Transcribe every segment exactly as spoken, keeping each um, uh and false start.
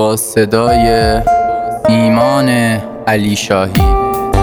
با صدای ایمان علی شاهی.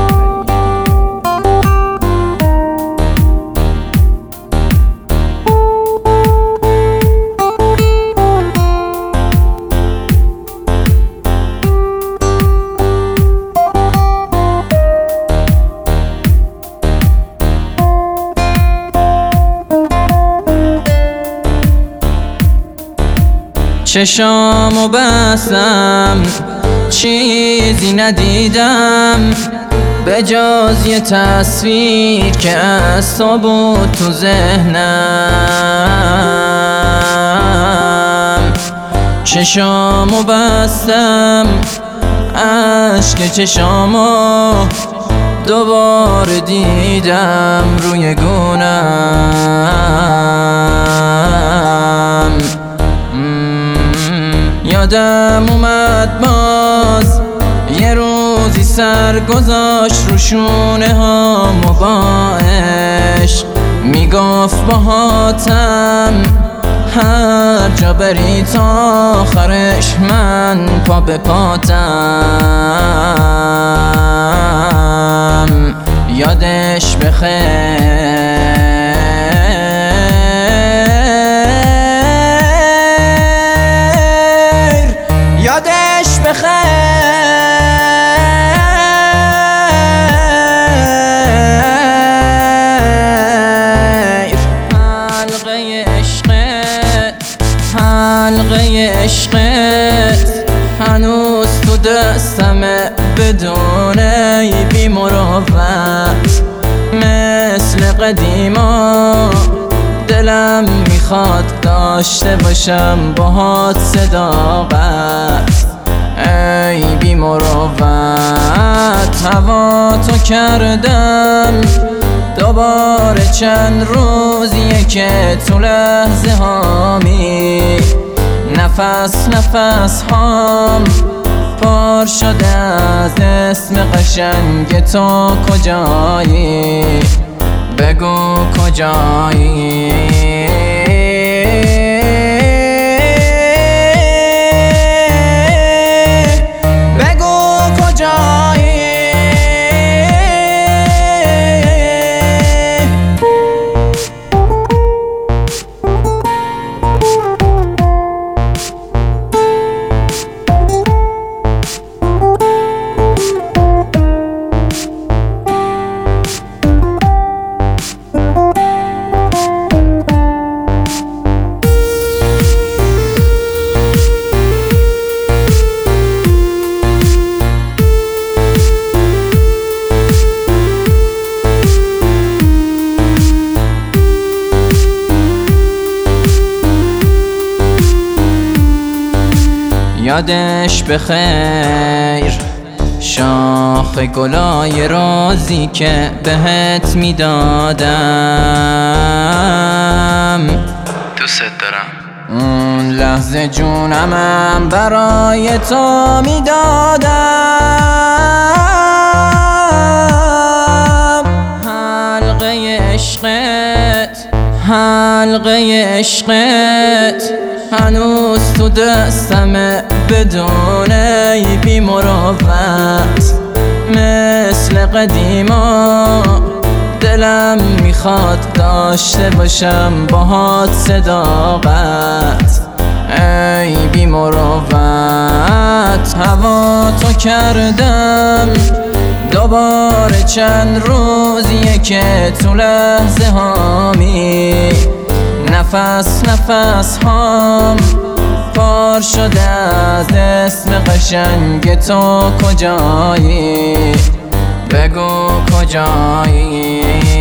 چشامو بستم چیزی ندیدم به جز یه تصویر که از تو بود تو ذهنم. چشامو بستم اشک چشامو دوباره دیدم روی گونم. یادم اومد باز یه روزی سر گذاشت رو شونه هام و با عشق میگفت باهاتم هر جا بری تا آخرش من پا به پاتم. یادش بخیر یادش بخیر. حلقه عشقت حلقه عشقت هنوز تو دستمه بدون ای بی مروت. مثل قدیما دلم میخواد داشته باشم باهات صداقت. ای بی مروت هوا تو کردم دوباره چند روزیه که تو لحظه هامی نفس نفس هام پر شده از اسم قشنگ تو. کجایی بگو کجایی؟ بگو کجایی؟ یادش بخیر شاخ گلای رازی که بهت میدادم. دوست دارم. اون لحظه جونمم برای تو میدادم. حلقه عشقت حلقه عشقت هنوز تو دستمه بدون ای بی مروت. مثل قدیما دلم میخواد داشته باشم باهات صداقت. ای بی مروت هوا تو کردم دوباره چند روزیه که تو لحظه هامی نفس نفس هام پر شده از اسم قشنگ تو. کجایی بگو کجایی؟